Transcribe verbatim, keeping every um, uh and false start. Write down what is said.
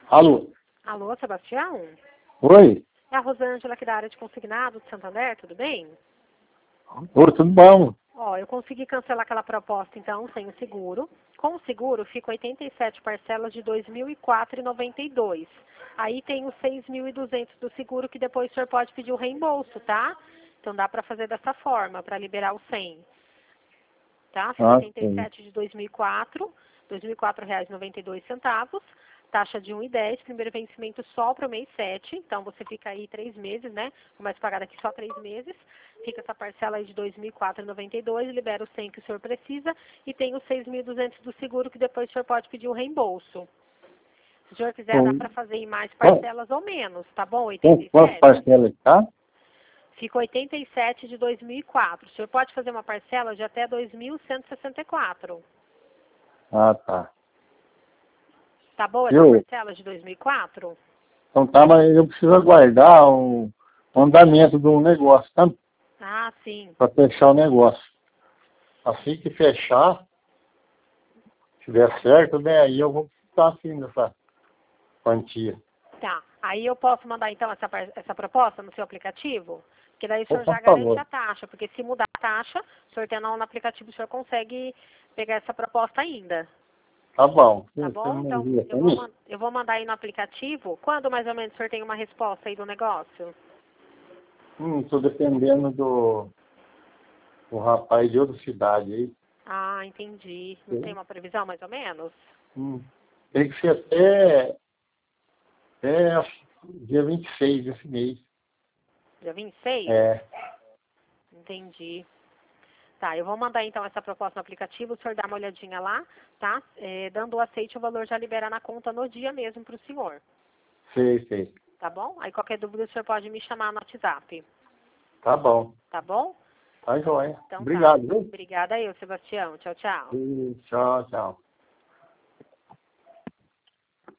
Alô? Alô, Sebastião? Oi? É a Rosângela aqui da área de consignado de Santander, tudo bem? Oi, tudo bom? Ó, eu consegui cancelar aquela proposta, então, sem o seguro. Com o seguro, fica oitenta e sete parcelas de dois mil e quatro reais e noventa e dois centavos. Aí tem os seis mil e duzentos do seguro, que depois o senhor pode pedir o reembolso, tá? Então dá para fazer dessa forma, para liberar o cem. Tá? Fica Ah, oitenta e sim. sete de dois mil e quatro, dois mil e quatro reais e noventa e dois centavos. Taxa de um e dez, primeiro vencimento só para o mês sete, então você fica aí três meses, né? Começa a pagar daqui só três meses. Fica essa parcela aí de dois mil e quatro reais e noventa e dois centavos, libera o cem que o senhor precisa e tem os seis mil e duzentos do seguro que depois o senhor pode pedir o reembolso. Se o senhor quiser, dá Bom, para fazer em mais qual- parcelas ou menos, tá bom? qual- Quantas oitenta e sete? parcelas, tá? Fica oitenta e sete de dois mil e quatro. O senhor pode fazer uma parcela de até dois mil cento e sessenta e quatro. Ah, tá. Tá boa essa Eu, parcela de dois mil e quatro? então tá, mas eu preciso aguardar o, o andamento do negócio, tá? Ah, sim. Para fechar o negócio. Assim que fechar, se der certo, né, aí eu vou ficar assim nessa quantia. Tá. Aí eu posso mandar então essa, par- essa proposta no seu aplicativo? Porque daí o senhor Por já garante favor. a taxa. Porque se mudar a taxa, o senhor tendo no aplicativo, o senhor consegue pegar essa proposta ainda. Tá bom. Tá Você bom? me Então envia eu pra vou, mim? man- eu vou mandar aí no aplicativo. Quando mais ou menos o senhor tem uma resposta aí do negócio? Hum, tô dependendo do, do rapaz de outra cidade aí. Ah, entendi. Não tem uma previsão mais ou menos? Hum, tem que ser até, até dia vinte e seis desse mês. Dia vinte e seis? É, Entendi. Tá, eu vou mandar então essa proposta no aplicativo, o senhor dá uma olhadinha lá, tá? É, dando o aceite, o valor já libera na conta no dia mesmo para o senhor, sei, sei. tá bom? Aí qualquer dúvida o senhor pode me chamar no WhatsApp, Tá bom. tá bom? Tá joia. Então tá. Obrigado, viu? Obrigada eu, Sebastião. Tchau, tchau. E tchau, tchau.